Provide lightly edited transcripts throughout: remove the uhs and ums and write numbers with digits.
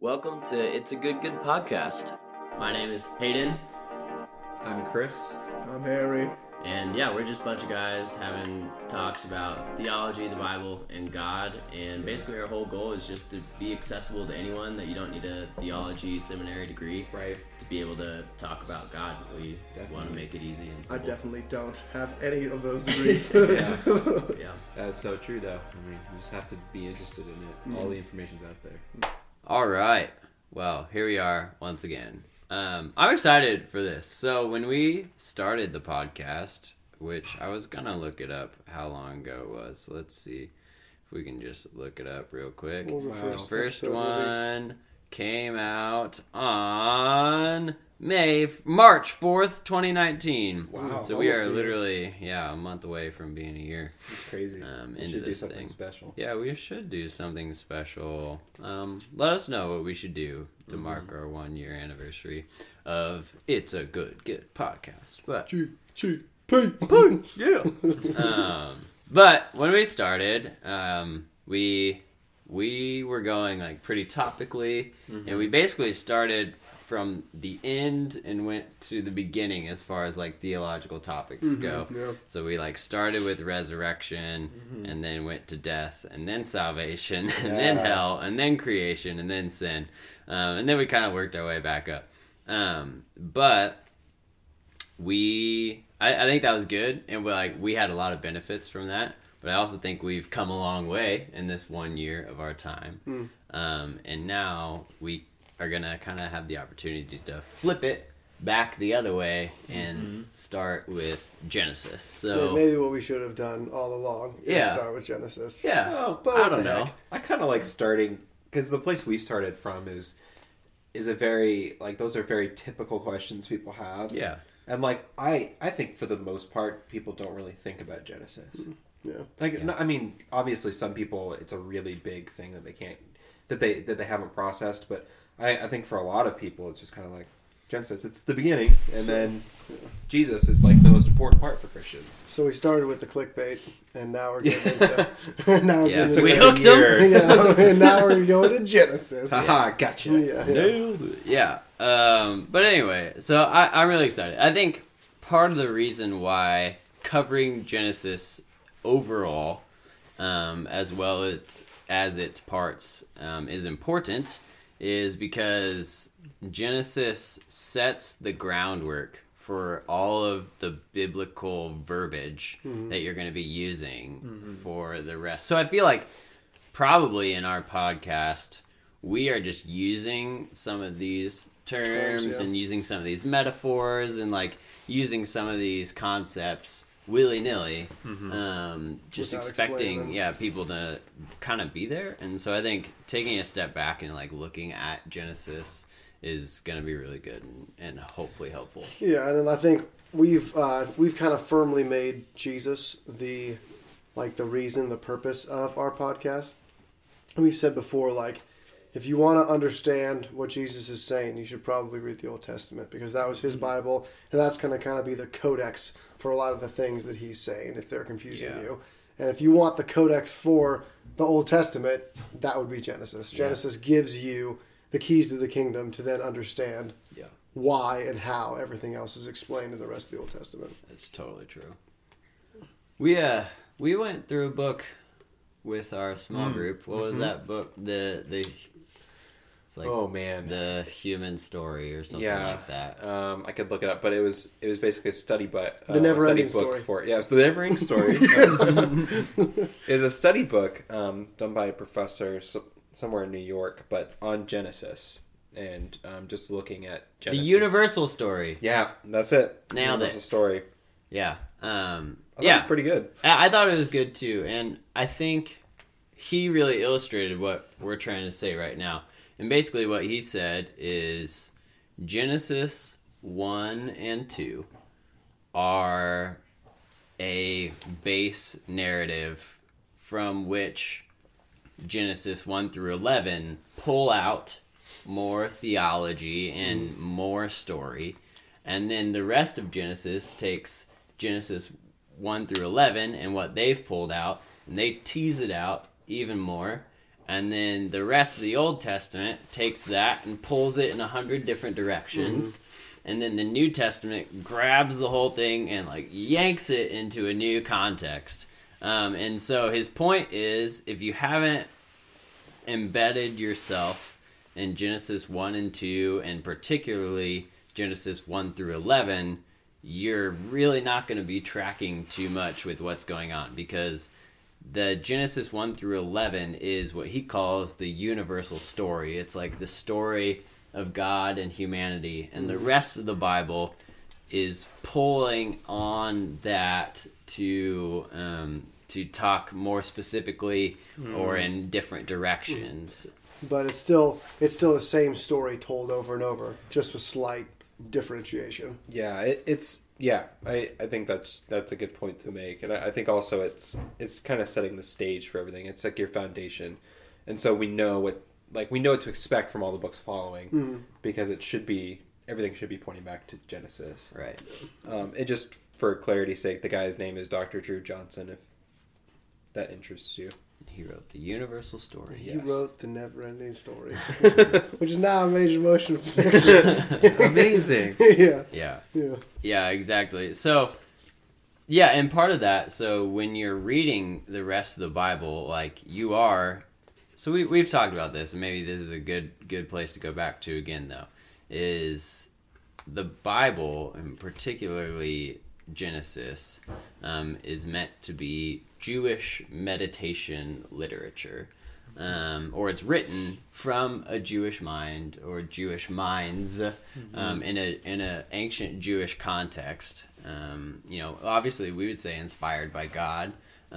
Welcome to It's a Good podcast. My name is Hayden. I'm Chris. I'm Harry. And yeah, we're just a bunch of guys having talks about theology, the Bible, and God. And basically our whole goal is just to be accessible to anyone, that you don't need a theology seminary degree to be able to talk about God. We want to make it easy and simple. I definitely don't have any of those degrees. Yeah. That's so true, though. I mean, you just have to be interested in it. Mm-hmm. All the information's out there. All right. Well, here we are once again. I'm excited for this. So when we started the podcast, which I was going to look it up how long ago it was. So let's see if we can just look it up real quick. What was the First episode one released? came out on March 4th, 2019. Wow. So we Almost are a year. literally, a month away from being a year. It's crazy. We Into should do this something thing. special. Yeah, we should do something special. Let us know what we should do to mark our 1 year anniversary of It's a Good podcast. But GGP. but when we started, we were going like pretty topically, and we basically started from the end and went to the beginning as far as like theological topics go. yeah. So we like started with resurrection, and then went to death, and then salvation, and then hell, and then creation, and then sin, and then we kind of worked our way back up. But I think that was good, and we had a lot of benefits from that. But I also think we've come a long way in this 1 year of our time, and now we are gonna kind of have the opportunity to flip it back the other way and start with Genesis. So Maybe what we should have done all along is Yeah. start with Genesis. yeah, Oh, but I what don't the know. heck? I kind of like starting, because the place we started from is a very, like, those are very typical questions people have. Yeah, And, like, I think for the most part, people don't really think about Genesis. Yeah. Like, no, I mean, obviously some people, it's a really big thing that they can't, that they haven't processed, but I think for a lot of people, it's just kind of like, Genesis, it's the beginning, and then Jesus is like the most important part for Christians. So we started with the clickbait, and now we're getting into. Now we're yeah. getting We into. hooked them. Yeah, and now we're going to Genesis. Haha, gotcha. Yeah. But anyway, so I'm really excited. I think part of the reason why covering Genesis overall, as well as its parts, is important, is because Genesis sets the groundwork for all of the biblical verbiage that you're going to be using for the rest. So I feel like probably in our podcast, we are just using some of these terms yeah. and using some of these metaphors and like using some of these concepts willy-nilly, just Without expecting explaining them. people to kind of be there. And so I think taking a step back and like looking at Genesis is going to be really good and hopefully helpful. Yeah, and then I think we've kind of firmly made Jesus the reason, the purpose of our podcast. And we've said before, like, if you want to understand what Jesus is saying, you should probably read the Old Testament, because that was his Bible, and that's going to kind of be the codex for a lot of the things that he's saying if they're confusing Yeah. you. And if you want the codex for the Old Testament, that would be Genesis. Genesis gives you the keys to the kingdom to then understand why and how everything else is explained in the rest of the Old Testament. That's totally true. We went through a book with our small group. What was that book? It's like Oh man, The Human Story or something like that. I could look it up, but it was basically a study, The Never-Ending study book Story. for it's the Never-Ending Story. Is a study book done by a professor somewhere in New York, but on Genesis, and just looking at The Genesis. Universal Story. Yeah, that's it. Nailed Universal it. Story. Yeah. I thought it was pretty good. I thought it was good too, and I think he really illustrated what we're trying to say right now. And basically what he said is Genesis 1 and 2 are a base narrative from which Genesis 1 through 11 pull out more theology and more story. And then the rest of Genesis takes Genesis 1 through 11 and what they've pulled out, and they tease it out even more. And then the rest of the Old Testament takes that and pulls it in 100 different directions. And then the New Testament grabs the whole thing and like yanks it into a new context. And so his point is, if you haven't embedded yourself in Genesis 1 and 2, and particularly Genesis 1 through 11, you're really not going to be tracking too much with what's going on, because the Genesis 1 through 11 is what he calls the universal story. It's like the story of God and humanity, and the rest of the Bible is pulling on that to talk more specifically or in different directions. But it's still the same story told over and over, just with slight differentiation. Yeah, I think that's a good point to make, and I think also it's kind of setting the stage for everything. It's like your foundation, and so we know what to expect from all the books following, because everything should be pointing back to Genesis. Right. It just, for clarity's sake, the guy's name is Dr. Drew Johnson, if that interests you. He wrote the universal story. He wrote the never-ending story, which is now a major motion picture. Amazing. Yeah, exactly. So, yeah, and part of that, so when you're reading the rest of the Bible, like you are, so we've talked about this, and maybe this is a good place to go back to again, though, is the Bible, and particularly Genesis, is meant to be Jewish meditation literature, or it's written from a Jewish mind or Jewish minds in a ancient Jewish context. Obviously we would say inspired by God,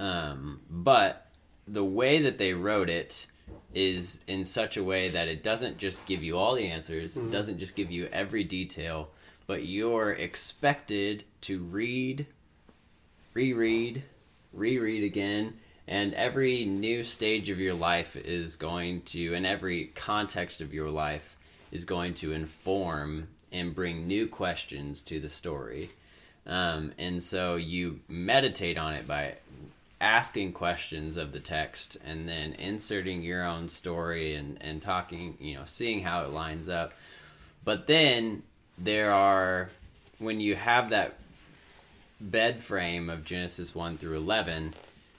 but the way that they wrote it is in such a way that it doesn't just give you all the answers, it doesn't just give you every detail, but you're expected to read, reread again, and every new stage of your life is going to, and every context of your life is going to inform and bring new questions to the story. And so you meditate on it by asking questions of the text and then inserting your own story and talking, seeing how it lines up. But then when you have that bed frame of Genesis 1 through 11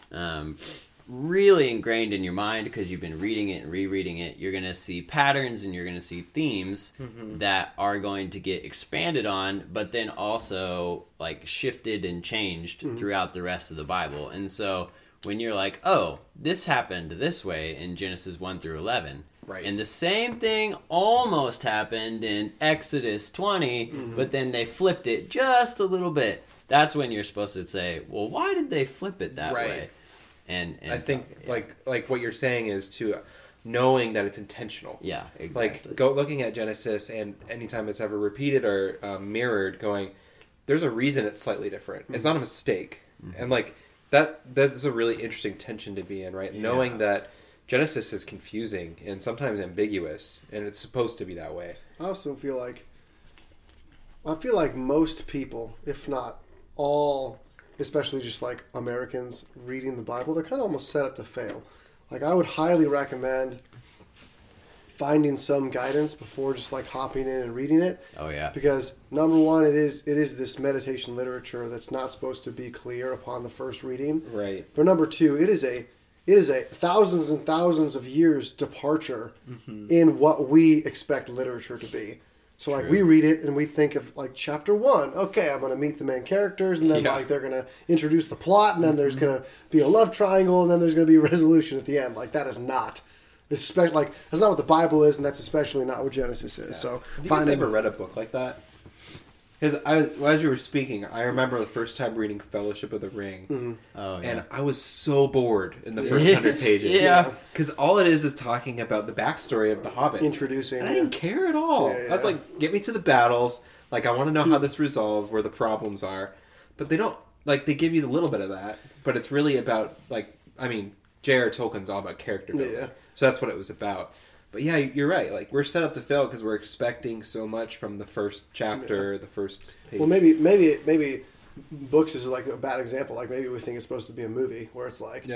really ingrained in your mind, because you've been reading it and rereading it, you're going to see patterns and you're going to see themes that are going to get expanded on, but then also like shifted and changed throughout the rest of the Bible. And so when you're like, oh, this happened this way in Genesis 1 through 11, right, and the same thing almost happened in Exodus 20, but then they flipped it just a little bit. That's when you're supposed to say, well, why did they flip it that way? And I think like what you're saying is to knowing that it's intentional. Yeah, exactly. Like looking at Genesis, and anytime it's ever repeated or mirrored, going, there's a reason it's slightly different. It's not a mistake. And like that's a really interesting tension to be in, right? Yeah. Knowing that Genesis is confusing and sometimes ambiguous, and it's supposed to be that way. I also feel like most people, if not all, especially just like Americans reading the Bible, they're kind of almost set up to fail. Like, I would highly recommend finding some guidance before just like hopping in and reading it. Oh yeah. Because number one, it is this meditation literature that's not supposed to be clear upon the first reading. Right. But number two, it is a thousands and thousands of years departure in what we expect literature to be. So, like, we read it and we think of, like, chapter 1. Okay, I'm going to meet the main characters, and then, like, they're going to introduce the plot, and then there's going to be a love triangle, and then there's going to be a resolution at the end. Like, that is not, especially, like, that's not what the Bible is, and that's especially not what Genesis is. Yeah. So, have you guys ever read a book like that? Because as you were speaking, I remember the first time reading Fellowship of the Ring, and I was so bored in the first 100 pages. Yeah, because all it is talking about the backstory of the Hobbits, introducing. And I didn't care at all. I was like, get me to the battles. Like, I want to know how this resolves, where the problems are. But they don't, like, they give you a little bit of that, but it's really about, like, I mean, J.R. Tolkien's all about character building, so that's what it was about. But yeah, you're right. Like, we're set up to fail because we're expecting so much from the first chapter, the first page. Well, maybe books is like a bad example. Like, maybe we think it's supposed to be a movie where it's like,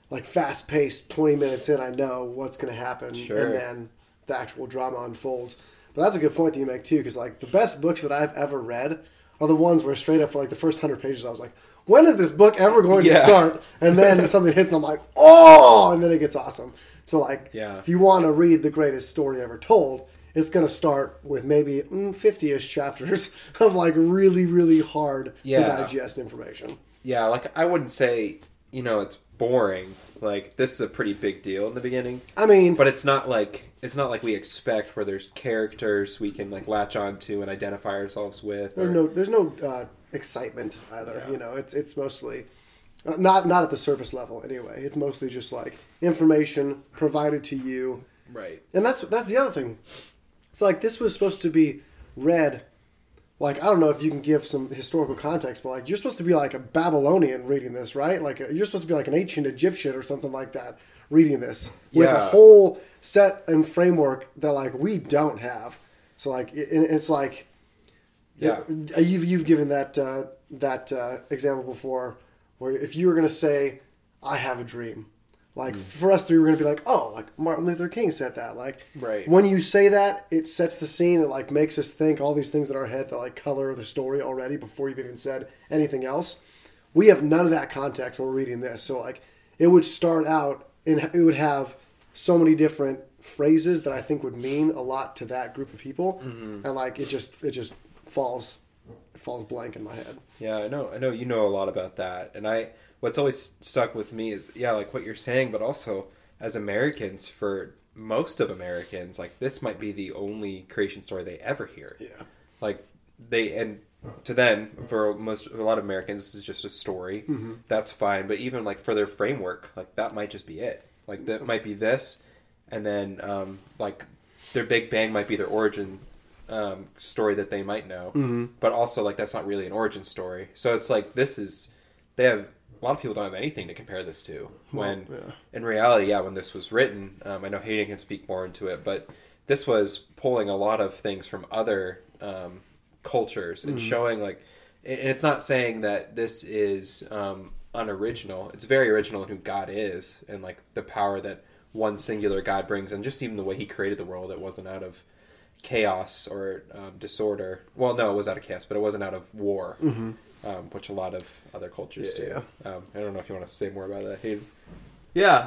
like fast paced. 20 minutes in, I know what's going to happen, Sure. and then the actual drama unfolds. But that's a good point that you make too, because like the best books that I've ever read are the ones where straight up for like the first 100 pages I was like, when is this book ever going to start? And then something hits and I'm like, oh, and then it gets awesome. So like, if you want to read the greatest story ever told, it's going to start with maybe 50-ish chapters of like really, really hard to digest information. Yeah, like I wouldn't say, it's boring. Like this is a pretty big deal in the beginning. I mean, but it's not like we expect where there's characters we can like latch onto and identify ourselves with. There's no excitement either. Yeah. It's mostly not at the surface level anyway. It's mostly just like information provided to you. Right. And that's the other thing. It's like this was supposed to be read. Like, I don't know if you can give some historical context, but like you're supposed to be like a Babylonian reading this, right? Like you're supposed to be like an ancient Egyptian or something like that reading this with a whole set and framework that like we don't have. So like it's like, you've given that example before, where if you were gonna say, "I have a dream," like for us three, we're gonna be like, "Oh, like Martin Luther King said that." Like, right. When you say that, it sets the scene. It like makes us think all these things in our head that like color the story already before you've even said anything else. We have none of that context when we're reading this. So like, it would start out and it would have so many different phrases that I think would mean a lot to that group of people, and like it just falls blank in my head. Yeah, I know you know a lot about that. And what's always stuck with me is like what you're saying, but also as Americans, for most of Americans, like this might be the only creation story they ever hear. Yeah. Like and to them, for a lot of Americans, this is just a story. That's fine. But even like for their framework, like that might just be it. Like that might be this, and then like their Big Bang might be their origin story that they might know, but also like that's not really an origin story. So it's like a lot of people don't have anything to compare this to. When in reality, when this was written, I know Hayden can speak more into it, but this was pulling a lot of things from other cultures and showing like, and it's not saying that this is unoriginal. It's very original in who God is and like the power that one singular God brings, and just even the way He created the world. It wasn't out of chaos or disorder. Well, no, it was out of chaos, but it wasn't out of war, which a lot of other cultures do. I don't know if you want to say more about that, Hayden. Yeah,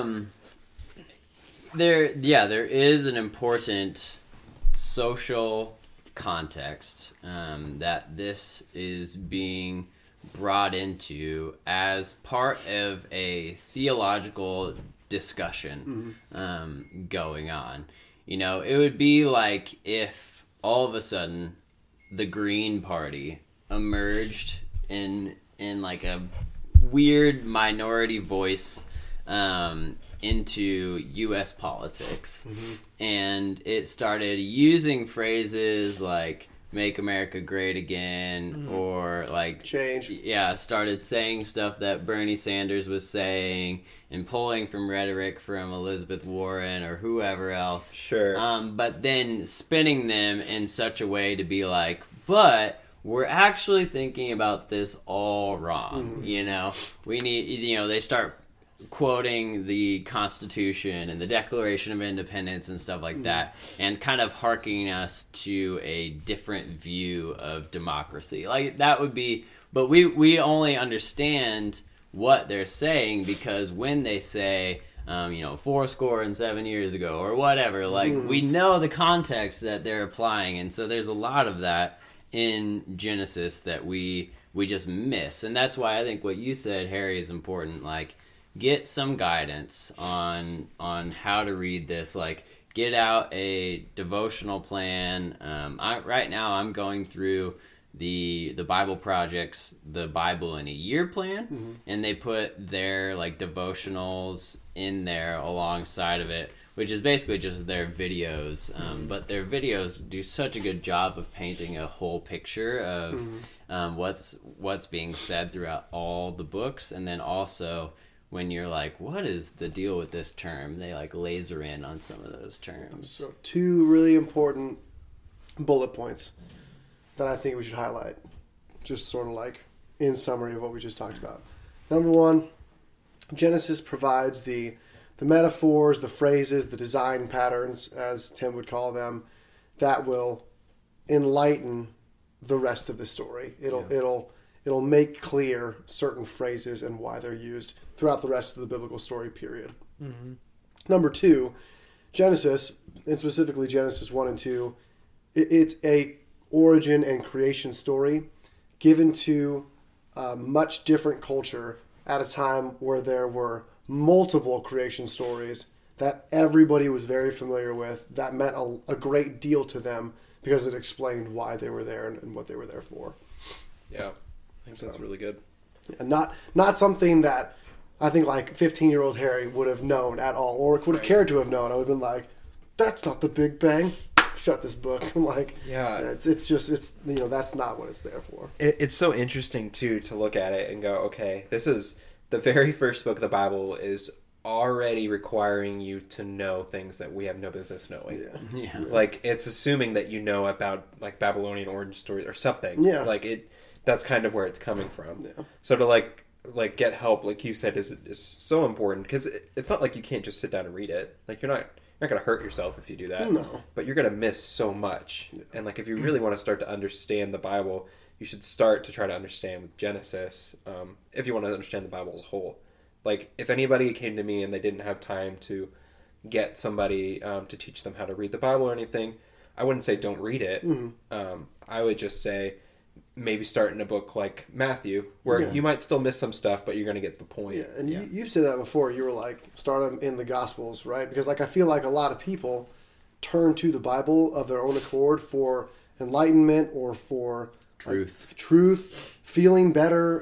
there is an important social context that this is being brought into as part of a theological discussion going on. It would be like if all of a sudden the Green Party emerged in like a weird minority voice into U.S. politics, and it started using phrases like "Make America Great Again" or like change. Yeah, started saying stuff that Bernie Sanders was saying and pulling from rhetoric from Elizabeth Warren or whoever else. Sure. But then spinning them in such a way to be like, but we're actually thinking about this all wrong. We need, they start quoting the Constitution and the Declaration of Independence and stuff like that, and kind of harking us to a different view of democracy. Like that would be, but we only understand what they're saying because when they say, 7 years ago or whatever, like we know the context that they're applying, and so there's a lot of that in Genesis that we just miss, and that's why I think what you said, Harry, is important. Like, get some guidance on how to read this. Like, get out a devotional plan. Right now I'm going through the Bible Project's The Bible in a Year plan, and they put their like devotionals in there alongside of it, which is basically just their videos. But their videos do such a good job of painting a whole picture of what's being said throughout all the books, and then also when you're like, what is the deal with this term? They like laser in on some of those terms. So 2 really important bullet points that I think we should highlight, just sort of like in summary of what we just talked about. Number 1, Genesis provides the metaphors, the phrases, the design patterns, as Tim would call them, that will enlighten the rest of the story. It'll make clear certain phrases and why they're used throughout the rest of the biblical story period. Mm-hmm. Number 2, Genesis, and specifically Genesis 1 and 2, it's a origin and creation story given to a much different culture at a time where there were multiple creation stories that everybody was very familiar with, that meant a great deal to them because it explained why they were there and what they were there for. Yeah, I think that's really good. And not something that I think like 15-year-old Harry would have known at all, or would have cared to have known. I would have been like, that's not the Big Bang. Shut this book. I'm like, yeah, it's that's not what it's there for. It's so interesting too to look at it and go, okay, this is the very first book of the Bible is already requiring you to know things that we have no business knowing. Yeah. Like it's assuming that you know about like Babylonian origin stories or something. Yeah. Like that's kind of where it's coming from. Yeah. So to like get help, like you said, is so important because it's not like you can't just sit down and read it. Like you're not going to hurt yourself if you do that. No. But you're going to miss so much. Yeah. And like if you really want to start to understand the Bible, you should start to try to understand with Genesis. If you want to understand the Bible as a whole. Like if anybody came to me and they didn't have time to get somebody to teach them how to read the Bible or anything, I wouldn't say don't read it. Mm-hmm. I would just say maybe start in a book like Matthew, where you might still miss some stuff, but you're going to get the point. Yeah, and you've said that before. You were like, start them in the Gospels, right? Because like I feel like a lot of people turn to the Bible of their own accord for enlightenment or for truth, feeling better.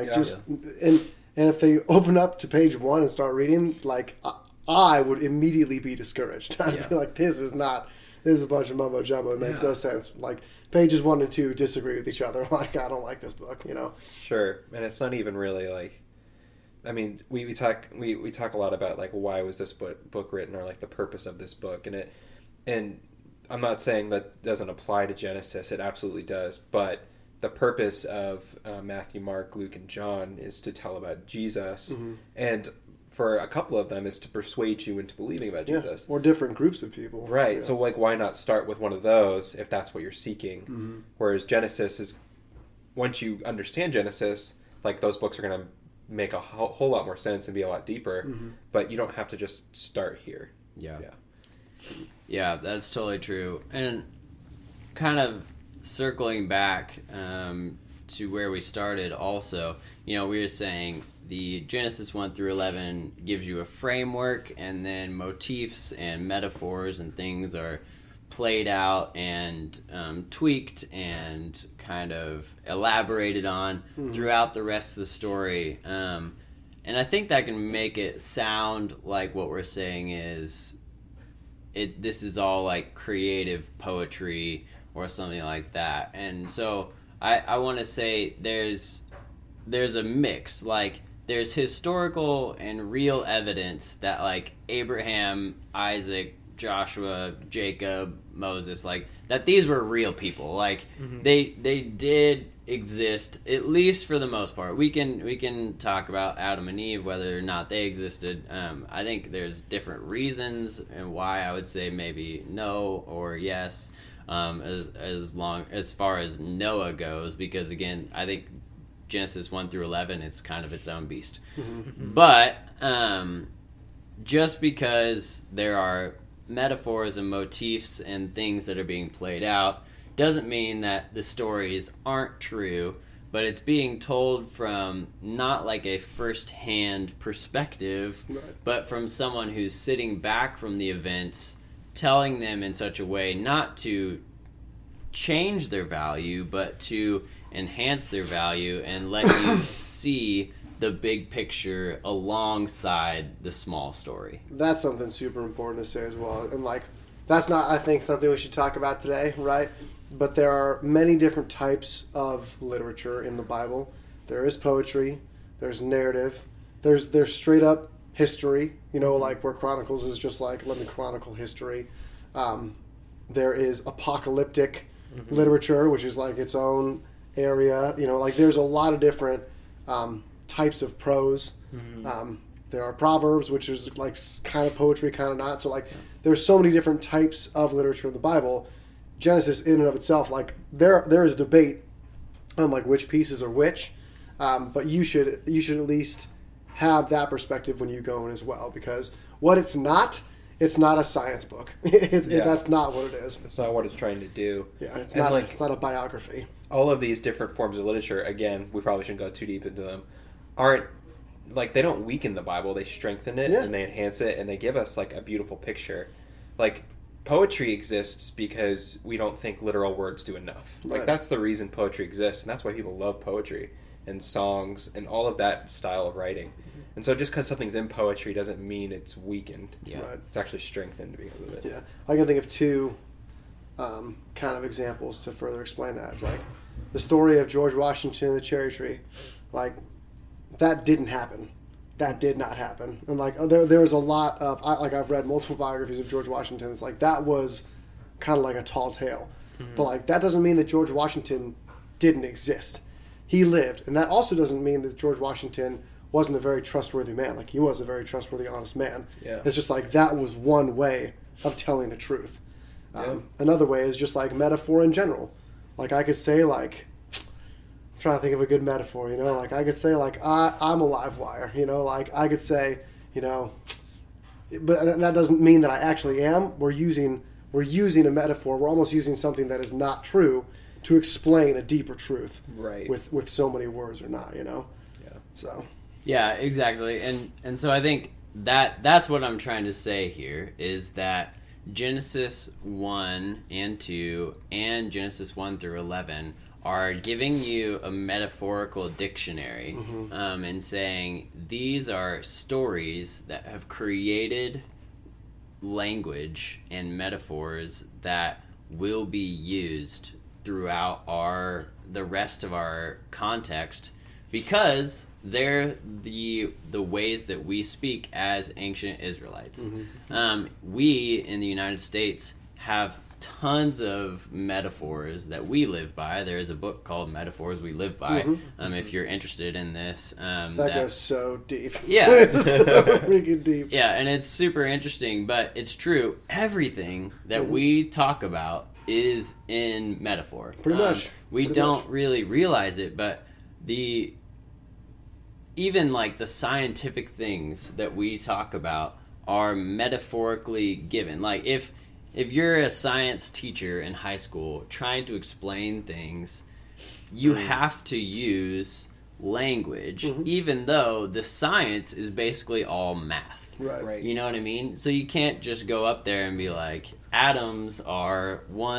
And if they open up to page 1 and start reading, like I would immediately be discouraged. I'd be like, this is a bunch of mumbo jumbo. It makes no sense. Like pages 1 and 2 disagree with each other. Like I don't like this book, Sure, and it's not even really like. I mean, we talk a lot about like why was this book written or like the purpose of this book, and I'm not saying that doesn't apply to Genesis. It absolutely does, but the purpose of Matthew, Mark, Luke, and John is to tell about Jesus, mm-hmm. and for a couple of them is to persuade you into believing about Jesus. Or different groups of people. Right. Yeah. So like why not start with one of those if that's what you're seeking? Mm-hmm. Whereas Genesis is, once you understand Genesis, like those books are going to make a whole lot more sense and be a lot deeper, mm-hmm. but you don't have to just start here. Yeah, that's totally true. And kind of circling back to where we started also, we were saying the Genesis 1 through 11 gives you a framework, and then motifs and metaphors and things are played out and tweaked and kind of elaborated on throughout the rest of the story. And I think that can make it sound like what we're saying is this is all like creative poetry or something like that. And so I want to say there's a mix. Like there's historical and real evidence that like Abraham, Isaac, Joshua, Jacob, Moses, like that these were real people. Like they did exist, at least for the most part. We can talk about Adam and Eve, whether or not they existed. I think there's different reasons and why I would say maybe no or yes. As far as Noah goes, because again, I think Genesis 1 through 11 is kind of its own beast. But just because there are metaphors and motifs and things that are being played out doesn't mean that the stories aren't true, but it's being told from not like a first-hand perspective, but from someone who's sitting back from the events, telling them in such a way not to change their value, but to enhance their value and let you see the big picture alongside the small story. That's something super important to say as well. And like, that's not, I think, something we should talk about today, right? But there are many different types of literature in the Bible. There is poetry, there's narrative, there's straight up history, like where Chronicles is just like, let me chronicle history. There is apocalyptic literature, which is like its own area. Like there's a lot of different types of prose. There are proverbs, which is like kind of poetry, kind of not. So like, there's so many different types of literature in the Bible. Genesis, in and of itself, like there is debate on like which pieces are which, but you should at least have that perspective when you go in as well, because what it's not a science book. That's not what it is. That's not what it's trying to do. Yeah, it's And, not. like, It's not a biography. all of these different forms of literature, again, we probably shouldn't go too deep into them, aren't like, they don't weaken the Bible, they strengthen it, Yeah. and they enhance it, and they give us like a beautiful picture. Like, poetry exists because we don't think literal words do enough. Like, Right. that's the reason poetry exists, and that's why people love poetry and songs and all of that style of writing. And so just because something's in poetry doesn't mean it's weakened. Yeah. Right. It's actually strengthened because of it. Yeah, I can think of two kind of examples to further explain that. It's like the story of George Washington and the cherry tree. Like, that didn't happen. That did not happen. And like there's a lot of I've read multiple biographies of George Washington. It's like that was kind of like a tall tale, but like that doesn't mean that George Washington didn't exist. He lived, and that also doesn't mean that George Washington wasn't a very trustworthy man. Like, he was a very trustworthy, honest man. Yeah. It's just like that was one way of telling the truth. Yeah. Another way is just like metaphor in general. Like, I could say like, I'm trying to think of a good metaphor, you know, like I could say like I'm a live wire, you know, like I could say, you know, but that doesn't mean that I actually am. We're using a metaphor. We're almost using something that is not true to explain a deeper truth. Right. With so many words or not, you know. Yeah. So. Yeah, exactly. And so I think that's what I'm trying to say here is that Genesis 1 and 2 and Genesis 1 through 11 are giving you a metaphorical dictionary, and saying these are stories that have created language and metaphors that will be used throughout the rest of our context, because they're the ways that we speak as ancient Israelites. We in the United States have tons of metaphors that we live by. There is a book called Metaphors We Live By. If you're interested in this, That goes so deep. Yeah. It's so freaking deep. yeah, and it's super interesting, but it's true. Everything that we talk about is in metaphor. Pretty much. We Pretty don't much. really realize it, but even like the scientific things that we talk about are metaphorically given. Like if you're a science teacher in high school trying to explain things, you have to use language, even though the science is basically all math. Right. Right. You know what I mean? So you can't just go up there and be like, atoms are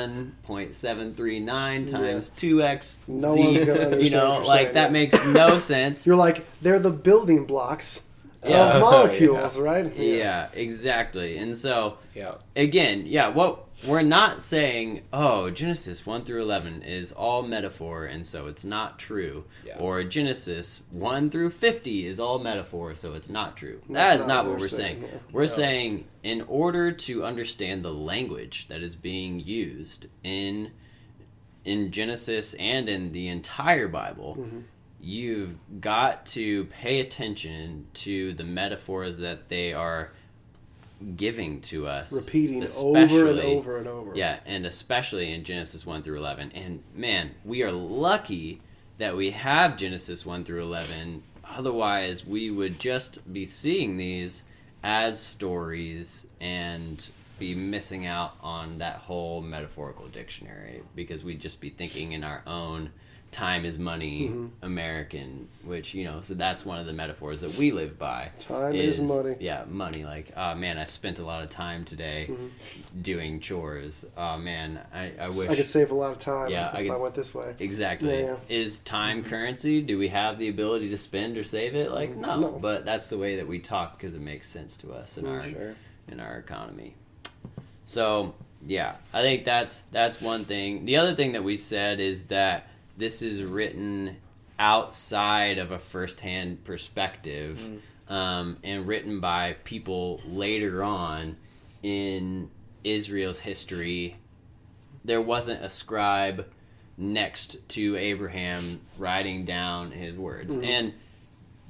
1.739 times 2x. No one's gonna understand You know, what you're like saying, that yeah. makes no sense. You're like, they're the building blocks Yeah. of molecules, right? Yeah, exactly. And so, Yeah. again, what we're not saying, oh, Genesis 1 through 11 is all metaphor, and so it's not true. Yeah. Or Genesis 1 through 50 is all metaphor, so it's not true. That's That is not what we're saying. yeah. We're saying, in order to understand the language that is being used in Genesis and in the entire Bible, you've got to pay attention to the metaphors that they are giving to us, Repeating over and especially- over and over. Yeah, and especially in Genesis 1 through 11. And man, we are lucky that we have Genesis 1 through 11. Otherwise, we would just be seeing these as stories and be missing out on that whole metaphorical dictionary, because we'd just be thinking in our own time is money American, which, you know, so that's one of the metaphors that we live by. Time is money. Yeah, money. Like, oh man, I spent a lot of time today doing chores. Oh man, I wish I could save a lot of time Yeah, if I I could- went this way. Exactly. Yeah. Is time currency? Do we have the ability to spend or save it? Like, no. No. But that's the way that we talk because it makes sense to us in Sure. our economy. So yeah, I think that's one thing. The other thing that we said is that this is written outside of a first-hand perspective, and written by people later on in Israel's history. There wasn't a scribe next to Abraham writing down his words. And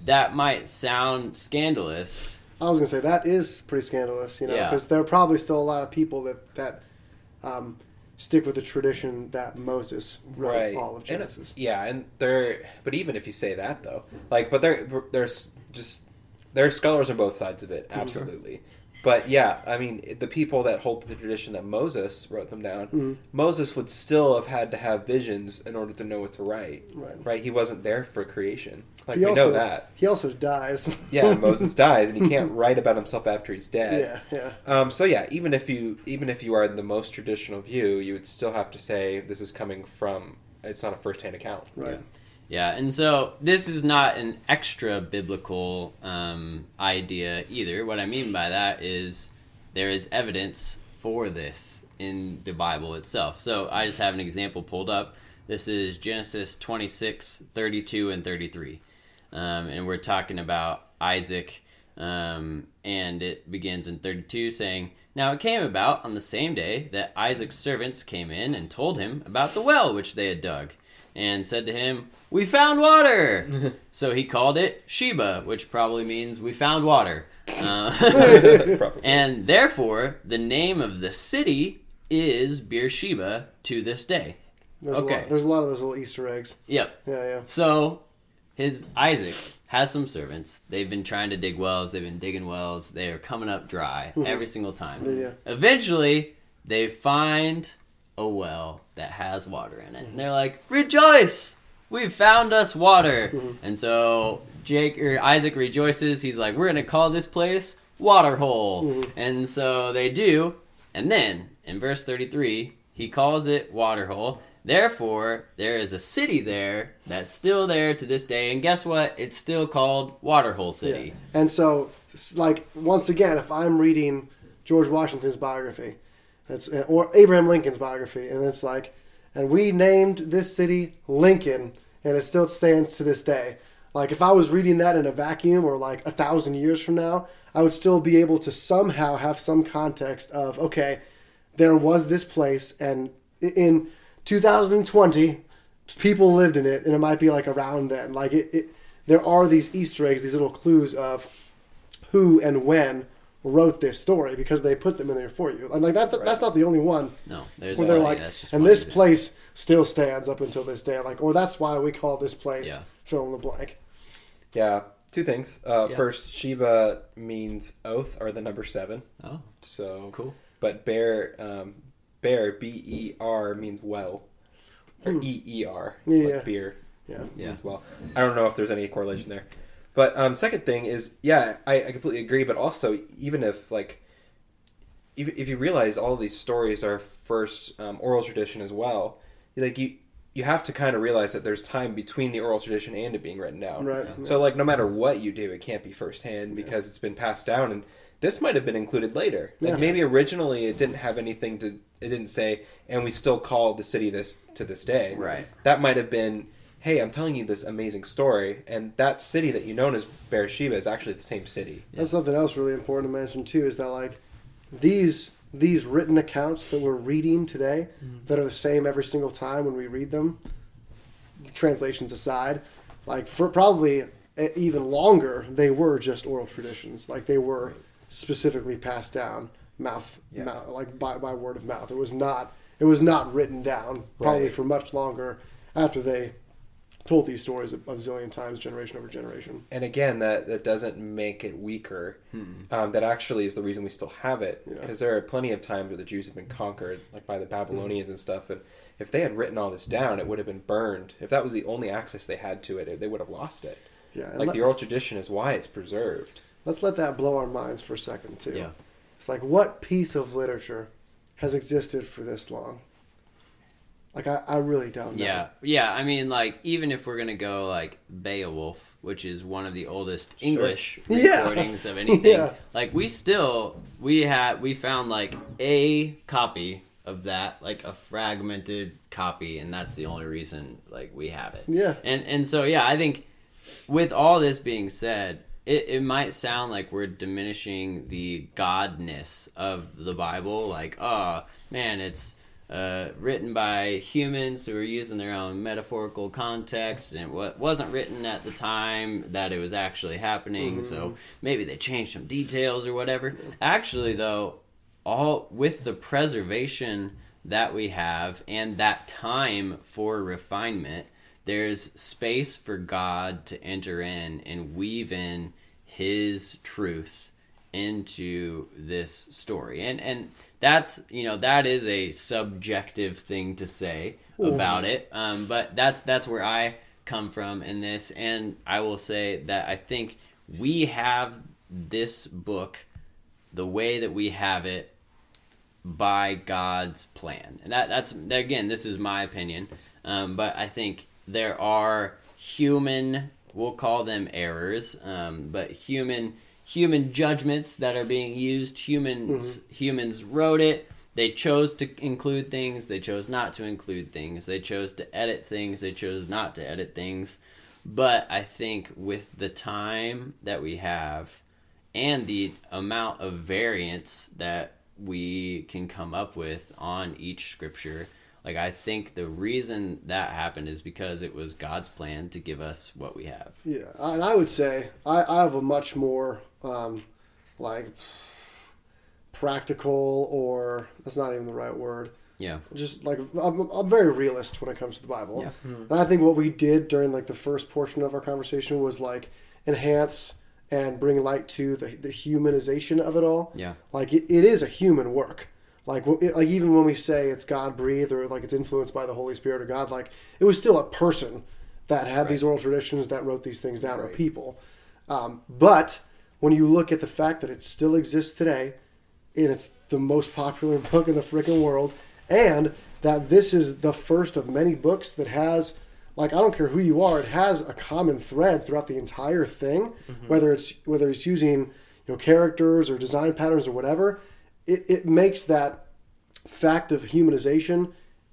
that might sound scandalous. I was gonna say that is pretty scandalous, you know, Yeah. because there are probably still a lot of people that stick with the tradition that Moses wrote all of Genesis. But even if you say that though, like, but there's scholars on both sides of it, absolutely. But yeah, I mean, the people that hold to the tradition that Moses wrote them down, Moses would still have had to have visions in order to know what to write. Right? He wasn't there for creation. Like, we know that. He also dies. Yeah, Moses dies, and he can't write about himself after he's dead. Yeah. So yeah, even if you are in the most traditional view, you would still have to say this is coming from. It's not a first-hand account. Right. Yeah, and so this is not an extra biblical idea either. What I mean by that is there is evidence for this in the Bible itself. So I just have an example pulled up. This is Genesis 26, 32, and 33. And we're talking about Isaac, and it begins in 32 saying, "Now it came about on the same day that Isaac's servants came in and told him about the well which they had dug, and said to him, 'We found water!' So he called it Sheba, which probably means we found water. And therefore, the name of the city is Beersheba to this day." There's a lot of those little Easter eggs. Yep. Yeah. So Isaac has some servants. They've been trying to dig wells. They've been digging wells. They are coming up dry every single time. Yeah. Eventually, they find a well that has water in it. And they're like, "Rejoice! We've found us water." And so Isaac rejoices. He's like, "We're going to call this place Waterhole." And so they do. And then in verse 33, he calls it Waterhole. Therefore, there is a city there that's still there to this day. And guess what? It's still called Waterhole City. Yeah. And so, like, once again, if I'm reading George Washington's biography, or Abraham Lincoln's biography, and it's like, and we named this city Lincoln, and it still stands to this day. Like, if I was reading that in a vacuum or like 1,000 years from now, I would still be able to somehow have some context of, okay, there was this place, and in 2020, people lived in it, and it might be like around then. Like there are these Easter eggs, these little clues of who and when wrote this story because they put them in there for you. And like that's not the only one. No, there's where they're like, and this place still stands up until this day. Like, or that's why we call this place fill in the blank. Yeah, two things. First, Sheba means oath or the number 7. Oh, so cool. But Bear, B-E-R means well, or E-E-R, like beer. Means well. I don't know if there's any correlation there. But second thing is, I completely agree. But also, even if if you realize all of these stories are first oral tradition as well, like you have to kind of realize that there's time between the oral tradition and it being written down. Right. So like no matter what you do, it can't be firsthand because it's been passed down, and this might have been included later. Like maybe originally it didn't have anything to. It didn't say, and we still call the city this to this day. Right. That might have been, hey, I'm telling you this amazing story, and that city that you know as Beersheba is actually the same city. That's something else really important to mention too. Is that like these written accounts that we're reading today that are the same every single time when we read them, translations aside, like for probably even longer, they were just oral traditions. Like they were specifically passed down mouth like by word of mouth. It was not written down probably for much longer after they told these stories a zillion times, generation over generation. And again, that doesn't make it weaker. That actually is the reason we still have it, because there are plenty of times where the Jews have been conquered, like by the Babylonians and stuff. And if they had written all this down, it would have been burned. If that was the only access they had to it, they would have lost it. Yeah, like the oral tradition is why it's preserved. Let's let that blow our minds for a second too. Yeah. It's like, what piece of literature has existed for this long? Like, I really don't know. Yeah. I mean, like, even if we're gonna go like Beowulf, which is one of the oldest English recordings of anything, like we found like a copy of that, like a fragmented copy, and that's the only reason like we have it. Yeah. And so I think with all this being said, it might sound like we're diminishing the godness of the Bible, like, oh man, it's written by humans who were using their own metaphorical context, and what wasn't written at the time that it was actually happening. So maybe they changed some details or whatever. Actually, though, all with the preservation that we have and that time for refinement, there's space for God to enter in and weave in his truth into this story. And that's, that is a subjective thing to say about it. But that's where I come from in this. And I will say that I think we have this book the way that we have it by God's plan. And that's again, this is my opinion. But I think there are human, we'll call them errors, but human judgments that are being used. Humans wrote it. They chose to include things. They chose not to include things. They chose to edit things. They chose not to edit things. But I think with the time that we have and the amount of variance that we can come up with on each scripture, like, I think the reason that happened is because it was God's plan to give us what we have. Yeah, and I would say I have a much more, practical, or that's not even the right word. Yeah. Just, I'm very realist when it comes to the Bible. Yeah. And I think what we did during, the first portion of our conversation was, enhance and bring light to the humanization of it all. Yeah. It is a human work. Even when we say it's God breathed or it's influenced by the Holy Spirit or God, it was still a person that had these oral traditions that wrote these things down, or people. But when you look at the fact that it still exists today, and it's the most popular book in the freaking world, and that this is the first of many books that has, I don't care who you are, it has a common thread throughout the entire thing, whether it's using characters or design patterns or whatever. It makes that fact of humanization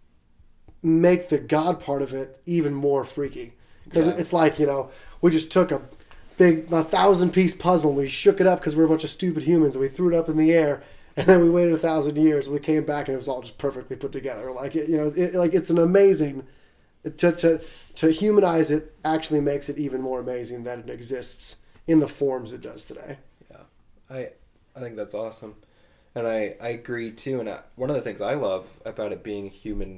make the God part of it even more freaky. Because it's we just took a big 1,000-piece puzzle and we shook it up because we're a bunch of stupid humans, and we threw it up in the air, and then we waited 1,000 years and we came back and it was all just perfectly put together. It's an amazing... To humanize it actually makes it even more amazing that it exists in the forms it does today. Yeah, I think that's awesome. And I agree too. And one of the things I love about it being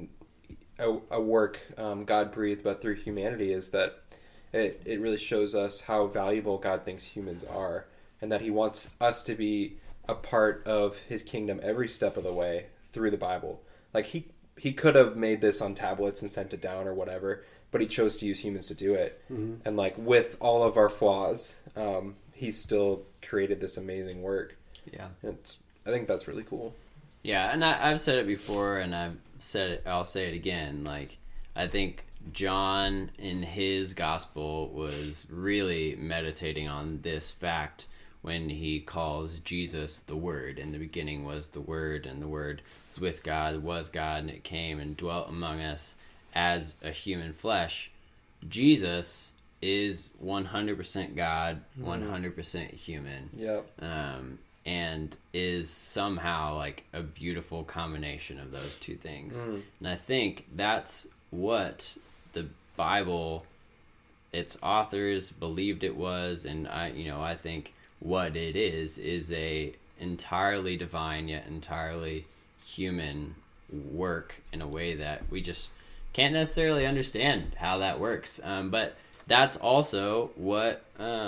a work God breathed, but through humanity, is that it really shows us how valuable God thinks humans are, and that he wants us to be a part of his kingdom every step of the way through the Bible. He could have made this on tablets and sent it down or whatever, but he chose to use humans to do it. Mm-hmm. And with all of our flaws, he still created this amazing work. Yeah. I think that's really cool. Yeah, and I've said it before, and I'll say it again. I think John in his gospel was really meditating on this fact when he calls Jesus the Word. In the beginning was the Word, and the Word was with God, was God, and it came and dwelt among us as a human flesh. Jesus is 100% God, 100% human. Yep. And is somehow a beautiful combination of those two things. And I think that's what the Bible, its authors believed it was, and I think what it is a entirely divine yet entirely human work in a way that we just can't necessarily understand how that works. But that's also what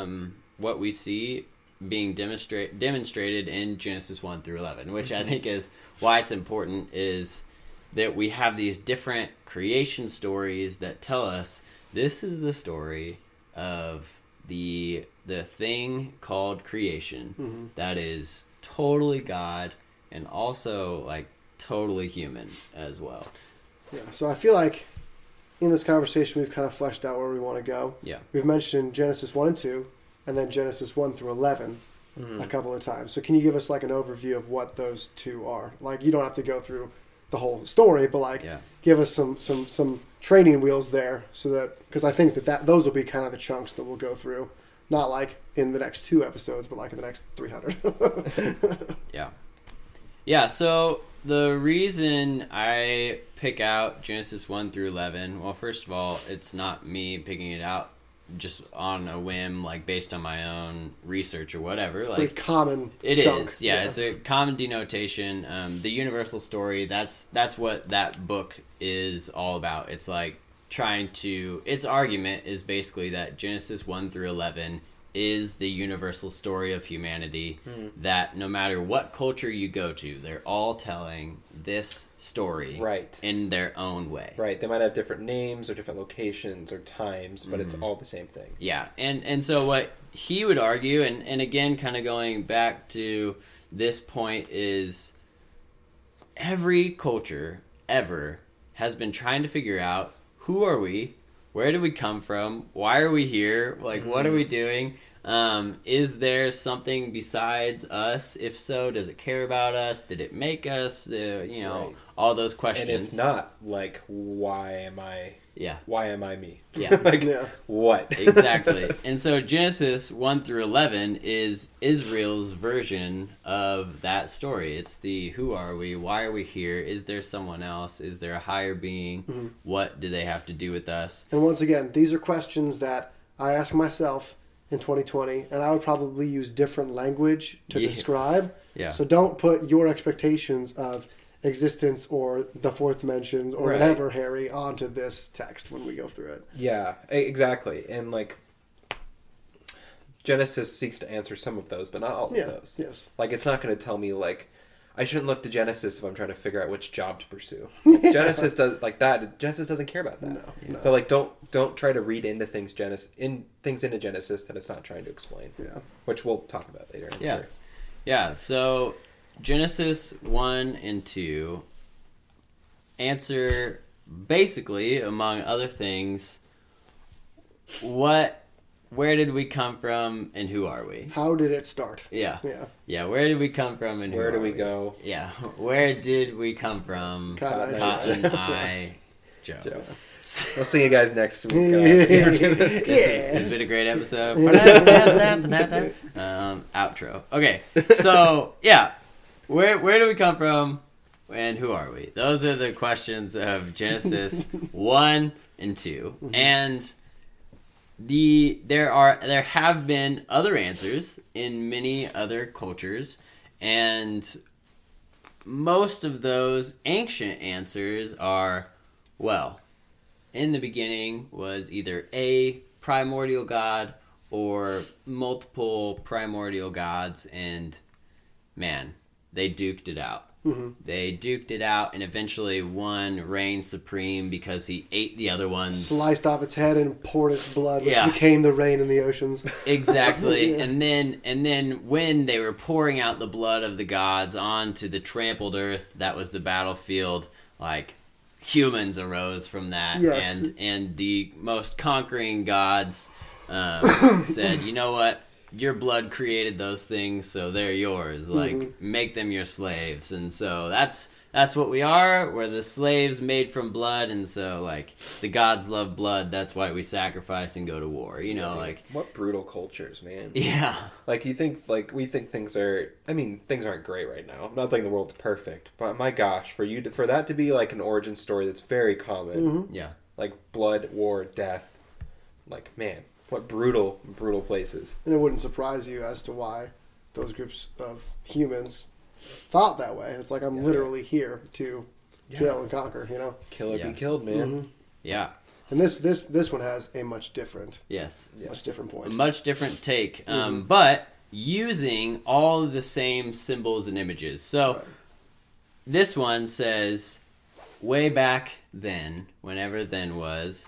we see being demonstrated in Genesis 1 through 11, which I think is why it's important, is that we have these different creation stories that tell us this is the story of the thing called creation that is totally God and also totally human as well. Yeah, so I feel like in this conversation we've kind of fleshed out where we want to go. Yeah. We've mentioned Genesis 1 and 2 and then Genesis 1 through 11 a couple of times. So can you give us an overview of what those two are? You don't have to go through the whole story, but give us some training wheels there, so that, because I think that those will be kind of the chunks that we'll go through, not in the next 2 episodes, but in the next 300. Yeah. Yeah, so the reason I pick out Genesis 1 through 11, well, first of all, it's not me picking it out just on a whim, like based on my own research or whatever. It's a like pretty common it chunk. is, yeah, it's a common denotation. The universal story, that's what that book is all about. It's like trying to, its argument is basically that Genesis 1 through 11 is the universal story of humanity, that no matter what culture you go to, they're all telling this story Right. in their own way. Right. They might have different names or different locations or times, but it's all the same thing. Yeah, and so what he would argue, and again, kind of going back to this point, is every culture ever has been trying to figure out, who are we? Where do we come from? Why are we here? Like, what are we doing? Is there something besides us? If so, does it care about us? Did it make us? Right. All those questions. And if not, like, why am I me? Yeah. Like, Yeah. what? Exactly. And so Genesis 1 through 11 is Israel's version of that story. It's the who are we? Why are we here? Is there someone else? Is there a higher being? What do they have to do with us? And once again, these are questions that I ask myself in 2020, and I would probably use different language to Yeah. describe. Yeah. So don't put your expectations of existence or the fourth dimension or Right. whatever, Harry, onto this text when we go through it. Yeah, exactly. And, like, Genesis seeks to answer some of those, but not all of those. Yes. Like, it's not going to tell me, like, I shouldn't look to Genesis if I'm trying to figure out which job to pursue. Like, Genesis does like that. Genesis doesn't care about that. No. So, like, don't try to read into things into Genesis that it's not trying to explain. Yeah. Which we'll talk about later. I'm Yeah. sure. Yeah, so Genesis 1 and 2 answer, basically, among other things, where did we come from and who are we? How did it start? Yeah. Yeah. Yeah, where did we come from and who Where do are we go? Yeah, where did we come from? Cotton Cotton Eye Joe. Joe. We'll see you guys next week. Yeah. It's been a great episode. Outro. Okay, so yeah, where do we come from, and who are we? Those are the questions of Genesis 1 and 2, and there have been other answers in many other cultures, and most of those ancient answers are, well, in the beginning was either a primordial god or multiple primordial gods, and man, they duked it out. They duked it out, and eventually one reigned supreme because he ate the other ones. Sliced off its head and poured its blood, which Yeah. became the rain in the oceans. Exactly. Yeah. And then when they were pouring out the blood of the gods onto the trampled earth, that was the battlefield, like humans arose from that. Yes. And the most conquering gods said, you know what? Your blood created those things, so they're yours. Like, make them your slaves. And so that's what we are. We're the slaves made from blood, and so, like, the gods love blood. That's why we sacrifice and go to war. You know, like... What brutal cultures, man. Yeah. Like, we think things are, things aren't great right now. I'm not saying the world's perfect, but my gosh, for that to be, like, an origin story that's very common, Yeah. like blood, war, death, like, man, what brutal places. And it wouldn't surprise you as to why those groups of humans thought that way. It's like, I'm literally here to kill and conquer, you know? Kill or Yeah. be killed, man. Yeah. And this one has a much different Yes. much different A point. much different take. But using all of the same symbols and images. So Right. this one says, way back then, whenever then was,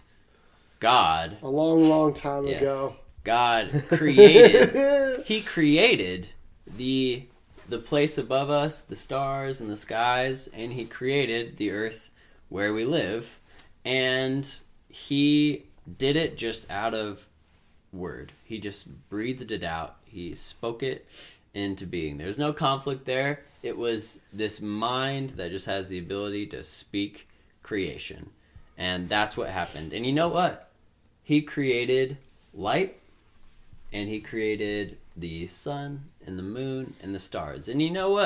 God, A long time yes, ago. God created, he created the place above us, the stars and the skies, and he created the earth where we live, and he did it just out of word. He just breathed it out. He spoke it into being. There's no conflict there. It was this mind that just has the ability to speak creation. And that's what happened. And you know what? He created light, and he created the sun and the moon and the stars. And you know what?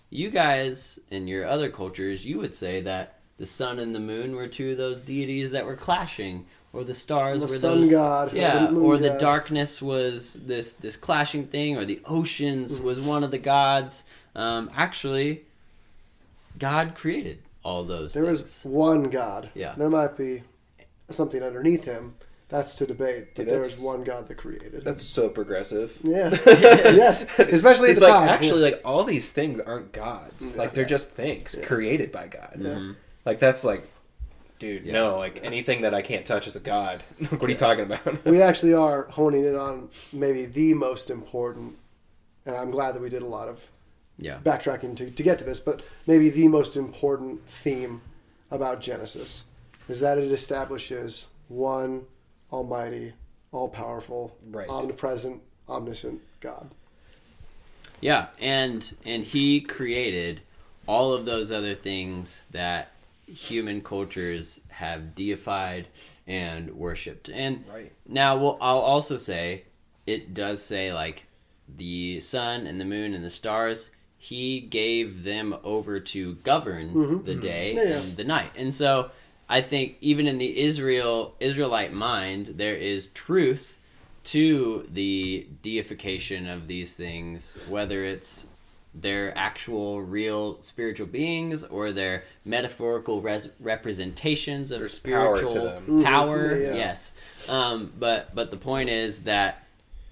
you guys in your other cultures, you would say that the sun and the moon were two of those deities that were clashing, or the stars The were sun those, god, yeah, the moon or the god. darkness was this clashing thing, or the oceans was one of the gods. Actually, God created all those There things. is one God. Yeah. There might be something underneath him. That's to debate. But Dude, there that's- is one God that created. That's so progressive. Yeah. Yes. Especially at It's the like time. actually like all these things aren't gods. Like they're just things created by God. Mhm. Like that's like, dude, Yeah. no, like anything that I can't touch is a god. What are you talking about? We actually are honing in on maybe the most important, and I'm glad that we did a lot of Yeah. backtracking to get to this, but maybe the most important theme about Genesis is that it establishes one almighty, all-powerful, Right. omnipresent, omniscient God. Yeah, and he created all of those other things that human cultures have deified and worshipped. And Right. now I'll also say, it does say like the sun and the moon and the stars, he gave them over to govern the day Yeah. and the night. And so I think even in the Israelite mind, there is truth to the deification of these things, whether it's their actual real spiritual beings or their metaphorical representations of There's power to spiritual them. power. Yeah. Yes. But the point is that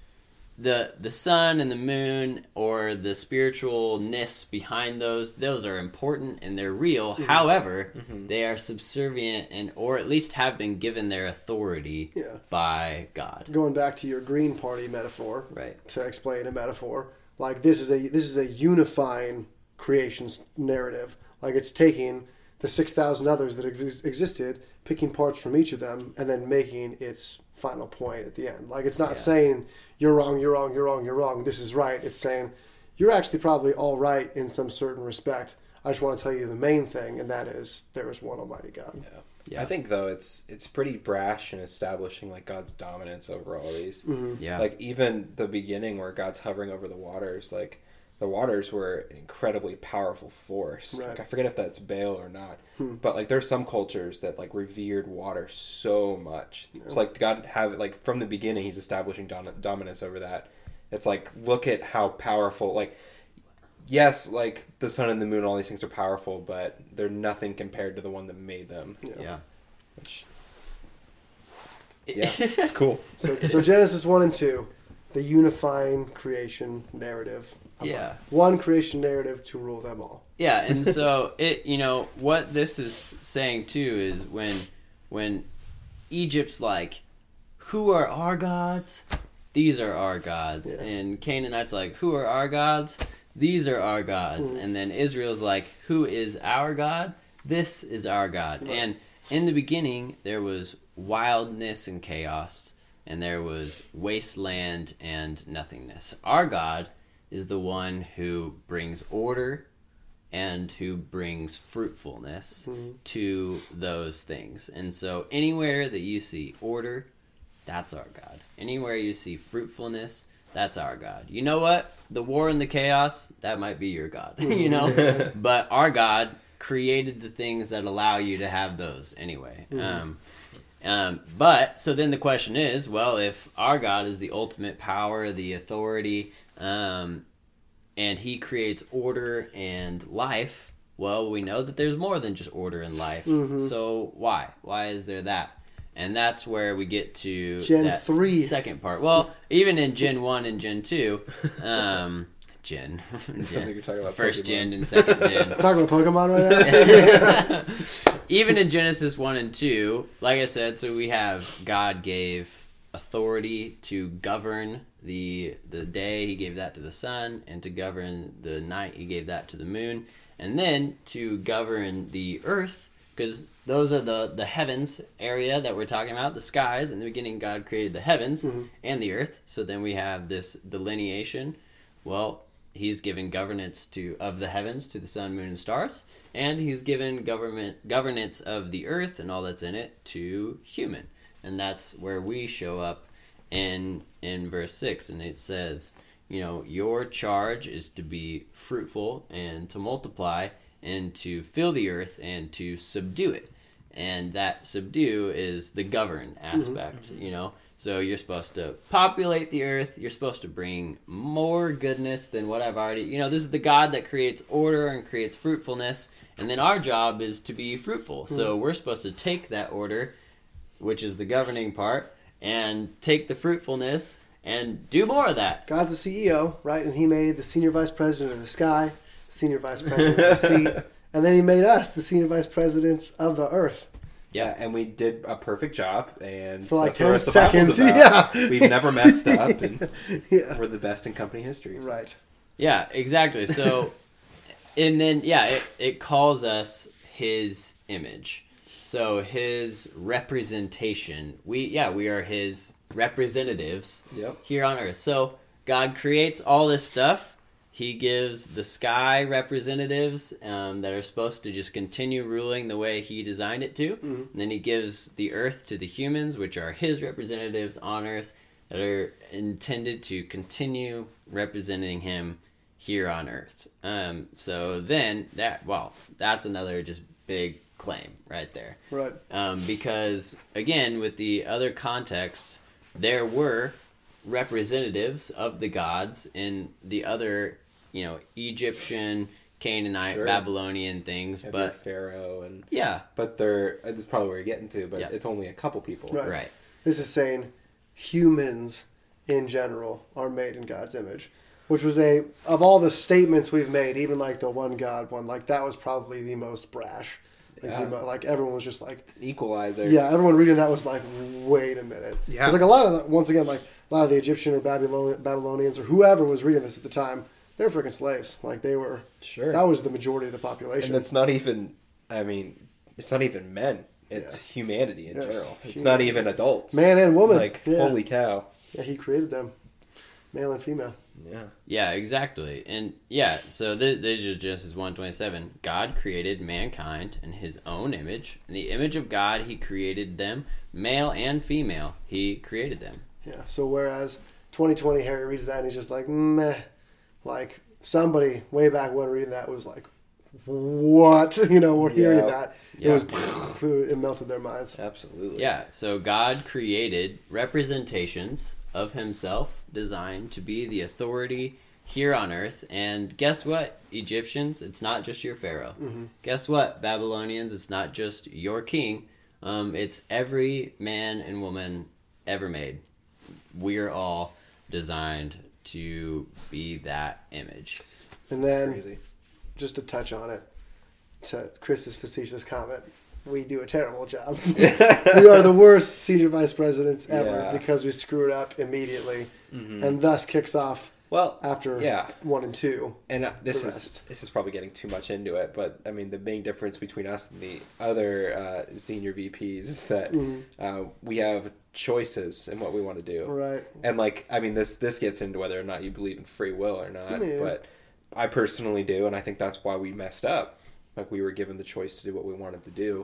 the sun and the moon, or the spiritualness behind those are important and they're real. However, they are subservient, and or at least have been given their authority Yeah. by God. Going back to your Green Party metaphor, Right. to explain a metaphor, like this is a unifying creation narrative. Like it's taking the 6,000 others that existed, picking parts from each of them, and then making its final point at the end. Like it's not saying you're wrong, you're wrong, you're wrong, you're wrong. This is right. It's saying you're actually probably all right in some certain respect. I just want to tell you the main thing, and that is there is one Almighty God. Yeah. I think though it's pretty brash in establishing like God's dominance over all these. Yeah. Like even the beginning where God's hovering over the waters, like the waters were an incredibly powerful force. Right. Like, I forget if that's Baal or not, but like there's some cultures that like revered water so much. So like God have like from the beginning He's establishing dominance over that. It's like look at how powerful. Like yes, like the sun and the moon, all these things are powerful, but they're nothing compared to the one that made them. Yeah. Which, yeah, it's cool. So Genesis 1 and 2, the unifying creation narrative. Yeah. One creation narrative to rule them all. Yeah, and so what this is saying too is when Egypt's like, who are our gods? These are our gods. Yeah. And Canaanite's like, who are our gods? These are our gods. And then Israel's like, who is our God? This is our God. Right. And in the beginning, there was wildness and chaos, and there was wasteland and nothingness. Our God is the one who brings order and who brings fruitfulness to those things. And so anywhere that you see order, that's our God. Anywhere you see fruitfulness, that's our God. You know what? The war and the chaos, that might be your God, But our God created the things that allow you to have those anyway. But so then the question is, well, if our God is the ultimate power, the authority, and He creates order and life, well, we know that there's more than just order and life. So why? Why is there that? And that's where we get to Gen that 3. second part. Well, even in Gen 1 and Gen 2, Gen. Sounds like you're talking about First Pokemon. gen and second gen. Talking about Pokemon right now? Even in Genesis 1 and 2, like I said, so we have God gave authority to govern the day. He gave that to the sun, and to govern the night, He gave that to the moon. And then to govern the earth, because those are the heavens area that we're talking about, the skies. In the beginning, God created the heavens and the earth. So then we have this delineation. Well, He's given governance of the heavens to the sun, moon, and stars, and He's given governance of the earth and all that's in it to human, and that's where we show up in verse 6, and it says, your charge is to be fruitful and to multiply and to fill the earth and to subdue it. And that subdue is the govern aspect, So you're supposed to populate the earth. You're supposed to bring more goodness than what I've already... this is the God that creates order and creates fruitfulness. And then our job is to be fruitful. So we're supposed to take that order, which is the governing part, and take the fruitfulness and do more of that. God's the CEO, right? And he made the senior vice president of the sky, the senior vice president of the sea, and then he made us the senior vice presidents of the earth. Yeah, and we did a perfect job, and for like that's what 10 the rest of the Bible's seconds. about. Yeah. We've never messed up, and Yeah. we're the best in company history. So. Right. Yeah, exactly. So, and then, it calls us his image. So his representation, we are his representatives Yep. here on earth. So God creates all this stuff. He gives the sky representatives that are supposed to just continue ruling the way he designed it to. Mm-hmm. And then he gives the earth to the humans, which are his representatives on earth that are intended to continue representing him here on earth. So then that's another just big claim right there. Right. Because again, with the other context, there were representatives of the gods in the other, Egyptian, Canaanite, Sure. Babylonian things, Have but your Pharaoh and yeah, but this is probably where you're getting to, but Yeah. it's only a couple people. Right. right. This is saying humans in general are made in God's image, which was of all the statements we've made, even like the one God one, like that was probably the most brash. Like everyone was just like, Equalizer. yeah, everyone reading that was like, wait a minute. Yeah. Because like a lot of once again, like a lot of the Egyptian or Babylonians or whoever was reading this at the time, they were freaking slaves. Like they were. Sure. That was the majority of the population. And it's not even. I mean, it's not even men. It's humanity in Yes, general. It's humanity. not even adults. Man and woman. Like Yeah. holy cow. Yeah, he created them, male and female. Yeah. Yeah, exactly. And so this is Genesis 1:27. God created mankind in his own image. In the image of God, he created them, male and female. He created them. Yeah. So whereas 2020 Harry reads that and he's just like, meh. Like somebody way back when reading that was like, what? We're hearing that. Yeah. It melted their minds. Absolutely. Yeah, so God created representations of himself designed to be the authority here on earth. And guess what, Egyptians? It's not just your Pharaoh. Mm-hmm. Guess what, Babylonians? It's not just your king. It's every man and woman ever made. We're all designed to be that image. And then, Crazy. just to touch on it, to Chris's facetious comment, we do a terrible job. We are the worst senior vice presidents ever Yeah. because we screw it up immediately, and thus kicks off Well, after yeah. 1 and 2. And this the is rest. this is probably getting too much into it, but I mean the main difference between us and the other senior VPs is that we have choices in what we want to do, Right. and this gets into whether or not you believe in free will or not. Yeah. But I personally do, and I think that's why we messed up. Like we were given the choice to do what we wanted to do.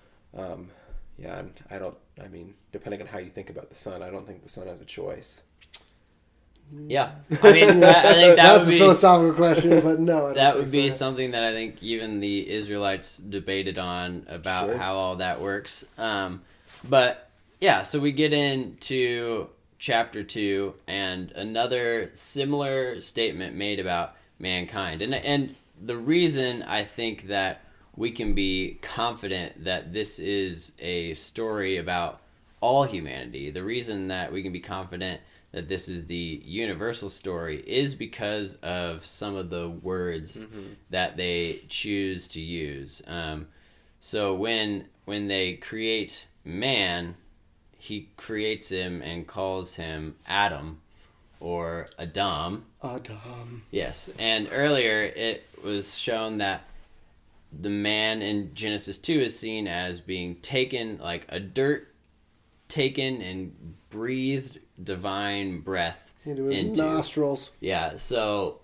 And I don't. I mean, depending on how you think about the sun, I don't think the sun has a choice. Yeah, I mean, I think that That's would a be philosophical question, but no, I don't that think would be so. something that I think even the Israelites debated on about Sure. how all that works. But yeah, so we get into chapter 2 and another similar statement made about mankind, and the reason I think that we can be confident that this is a story about all humanity, the reason that we can be confident that this is the universal story is because of some of the words that they choose to use. So when they create man, he creates him and calls him Adam or Adam. Adam. Yes, and earlier it was shown that the man in Genesis 2 is seen as being taken, like a dirt taken and breathed divine breath Into his nostrils. Yeah, so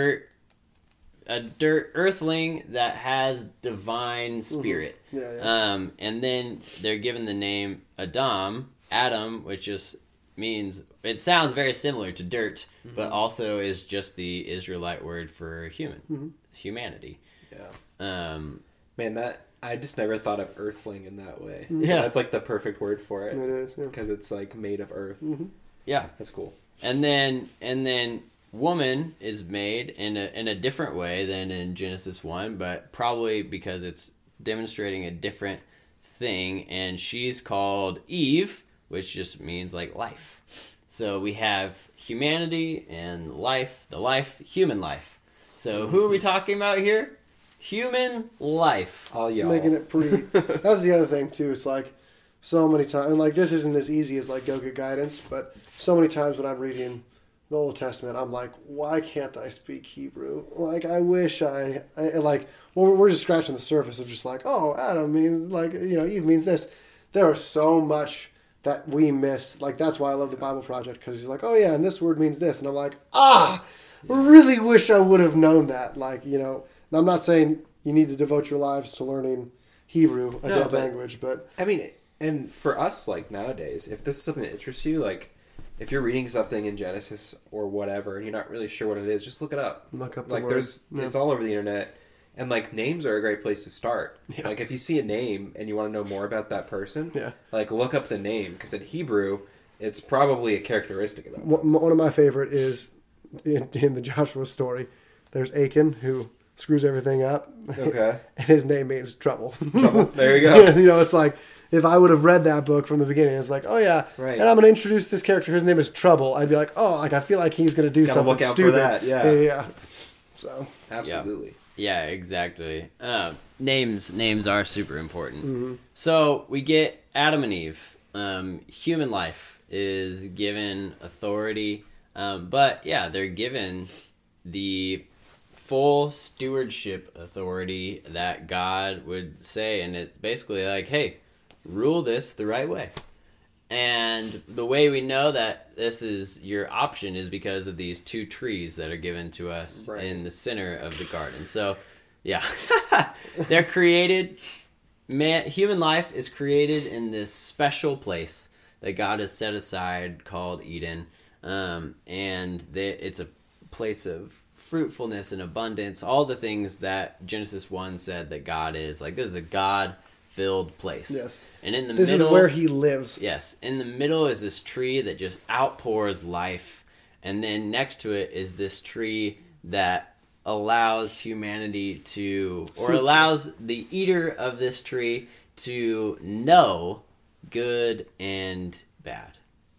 a dirt earthling that has divine spirit. Yeah, yeah. And then they're given the name Adam, which just means, it sounds very similar to dirt, but also is just the Israelite word for human, humanity. Yeah. Man, that I just never thought of earthling in that way. Yeah. That's like the perfect word for it. It is, yeah. Because it's like made of earth. Yeah. That's cool. And then woman is made in a different way than in Genesis 1, but probably because it's demonstrating a different thing, and she's called Eve, which just means like life. So we have humanity and life, human life. So who are we talking about here? Human life. All y'all. Making it pretty. That's the other thing too. It's like so many times, and like this isn't as easy as like go get guidance, but so many times when I'm reading the Old Testament, I'm like, why can't I speak Hebrew? Like I wish I like. Well, we're just scratching the surface of just like, oh, Adam means like Eve means this. There is so much that we miss. Like that's why I love the Bible Project, because he's like, oh yeah, and this word means this, and I'm like, really wish I would have known that. Like and I'm not saying you need to devote your lives to learning Hebrew, a dead language, but I mean, and for us, like nowadays, if this is something that interests you, like if you're reading something in Genesis or whatever, and you're not really sure what it is, just look it up. Look up the like word. it's all over the internet, and like names are a great place to start. Yeah. Like if you see a name and you want to know more about that person, like look up the name, because in Hebrew, it's probably a characteristic of that. One of my favorite is in the Joshua story. There's Achan who screws everything up. Okay. And his name means trouble. Trouble. There you go. It's like, if I would have read that book from the beginning, it's like, oh yeah, right. And I'm going to introduce this character. His name is Trouble. I'd be like, oh, like I feel like he's going to do something look out stupid. for that. Yeah. So absolutely. Yeah, exactly. Names are super important. So we get Adam and Eve. Human life is given authority, but yeah, they're given the full stewardship authority that God would say, and it's basically like, hey, rule this the right way. And the way we know that this is your option is because of these two trees that are given to us in the center of the garden. So, yeah, they're created. Human life is created in this special place that God has set aside called Eden, and it's a place of fruitfulness and abundance, all the things that Genesis 1 said that God is. Like, this is a God-filled place. Yes. And in the this middle... is where he lives. Yes. In the middle is this tree that just outpours life. And then next to it is this tree that allows humanity to... or allows the eater of this tree to know good and bad.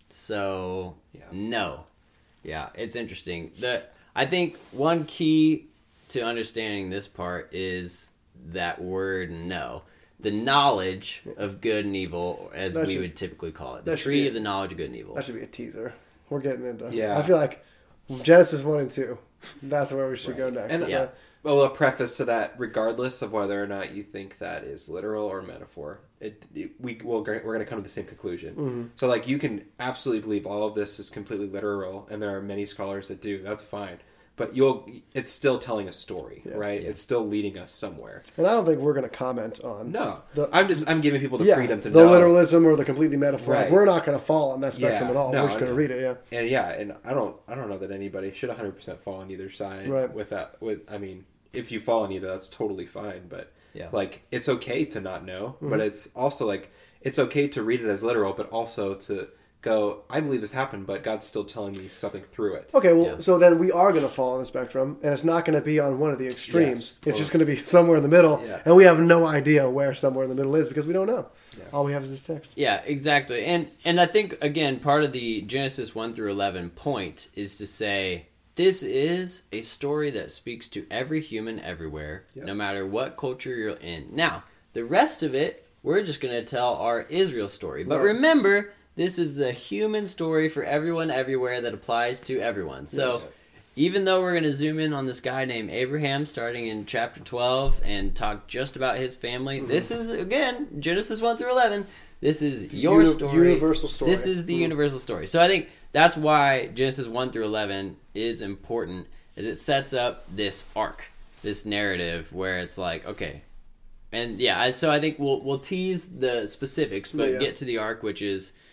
So, no. Yeah, it's interesting. I think one key to understanding this part is that word know. The knowledge of good and evil, as we would typically call it. The tree of the knowledge of good and evil. That should be a teaser. We're getting into... Yeah. I feel like Genesis 1 and 2, that's where we should go next. And well, a preface to that, regardless of whether or not you think that is literal or metaphor, we're going to come to the same conclusion. Mm-hmm. So, like, you can absolutely believe all of this is completely literal, and there are many scholars that do. That's fine. But it's still telling a story, right? It's still leading us somewhere. And I don't think we're going to comment on... No. I'm giving people the freedom to know. The literalism or the completely metaphor. Right. We're not going to fall on that spectrum at all. No, we're just going to read it, And I don't know that anybody should 100% fall on either side. Right. I mean, if you fall on either, that's totally fine. But like, it's okay to not know. Mm-hmm. But it's also like, it's okay to read it as literal, but also to go, I believe this happened, but God's still telling me something through it. Okay, well, so then we are going to fall on the spectrum, and it's not going to be on one of the extremes. It's just going to be somewhere in the middle, and we have no idea where somewhere in the middle is because we don't know. Yeah. All we have is this text. Yeah, exactly. And I think, again, part of the Genesis 1 through 11 point is to say, this is a story that speaks to every human everywhere, no matter what culture you're in. Now, the rest of it, we're just going to tell our Israel story. But remember... this is a human story for everyone everywhere that applies to everyone. So even though we're going to zoom in on this guy named Abraham starting in chapter 12 and talk just about his family, this is, again, Genesis 1 through 11. This is your story. Universal story. This is the universal story. So I think that's why Genesis 1 through 11 is important, is it sets up this arc, this narrative where it's like, okay. And so I think we'll tease the specifics, but get to the arc, which is...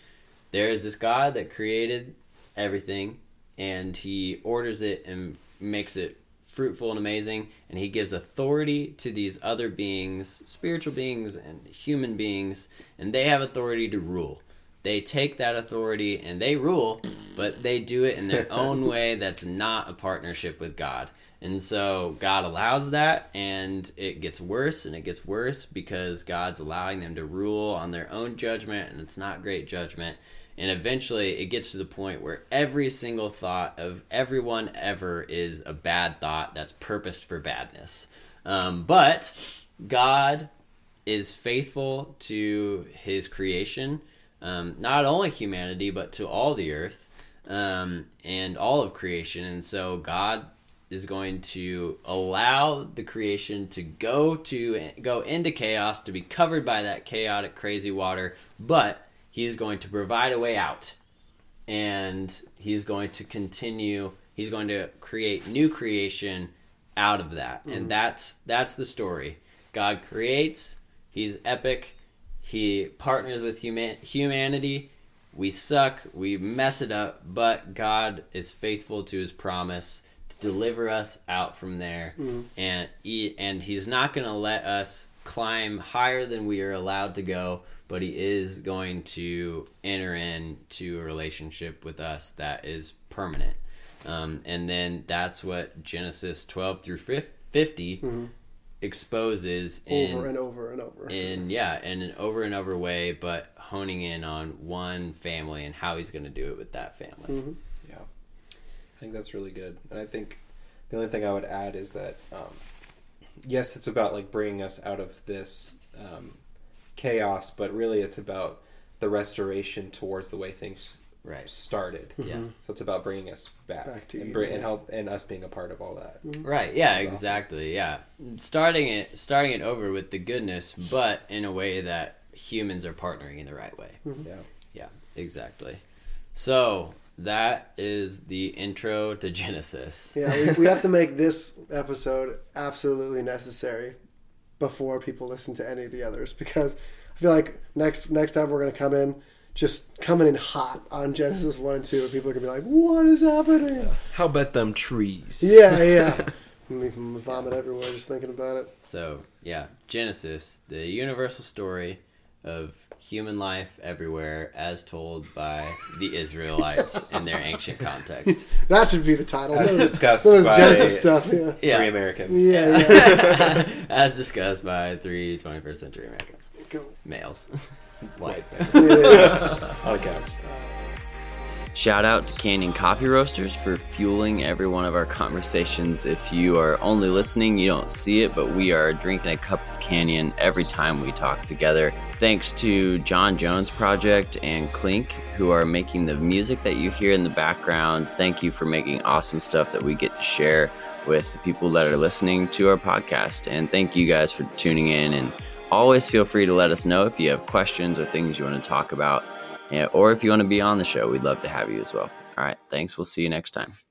there is this God that created everything, and he orders it and makes it fruitful and amazing, and he gives authority to these other beings, spiritual beings and human beings, and they have authority to rule. They take that authority and they rule, but they do it in their own way that's not a partnership with God. And so God allows that, and it gets worse and it gets worse because God's allowing them to rule on their own judgment, and it's not great judgment. And eventually it gets to the point where every single thought of everyone ever is a bad thought that's purposed for badness. But God is faithful to his creation, not only humanity, but to all the earth and all of creation. And so God is going to allow the creation to go into chaos, to be covered by that chaotic, crazy water, but he's going to provide a way out, and he's going to continue. He's going to create new creation out of that, and that's the story. God creates. He's epic. He partners with humanity. We suck. We mess it up, but God is faithful to his promise to deliver us out from there, and he's not going to let us climb higher than we are allowed to go. But he is going to enter into a relationship with us that is permanent. And then that's what Genesis 12 through 50 exposes over and over and over. In an over and over way, but honing in on one family and how he's going to do it with that family. Yeah. I think that's really good. And I think the only thing I would add is that, yes, it's about like bringing us out of this chaos, but really it's about the restoration towards the way things started. Yeah. So it's about bringing us back to and help, and us being a part of all that. Right. Yeah, That's exactly. Awesome. Yeah. Starting it over with the goodness, but in a way that humans are partnering in the right way. Yeah. Yeah, exactly. So that is the intro to Genesis. Yeah, we have to make this episode absolutely necessary before people listen to any of the others, because I feel like next time we're going to come in hot on Genesis 1 and 2, and people are going to be like, what is happening? How about them trees? Yeah. I'm even vomit everywhere just thinking about it. So, yeah, Genesis, the universal story of human life everywhere as told by the Israelites in their ancient context. That should be the title. As discussed by Genesis stuff, Three Americans. Yeah. As discussed by 3 21st century Americans. Cool. Males. White. On a couch. Shout out to Canyon Coffee Roasters for fueling every one of our conversations. If you are only listening, you don't see it, but we are drinking a cup of Canyon every time we talk together. Thanks to John Jones Project and Clink, who are making the music that you hear in the background. Thank you for making awesome stuff that we get to share with the people that are listening to our podcast. And thank you guys for tuning in. And always feel free to let us know if you have questions or things you want to talk about. Or if you want to be on the show, we'd love to have you as well. All right, thanks. We'll see you next time.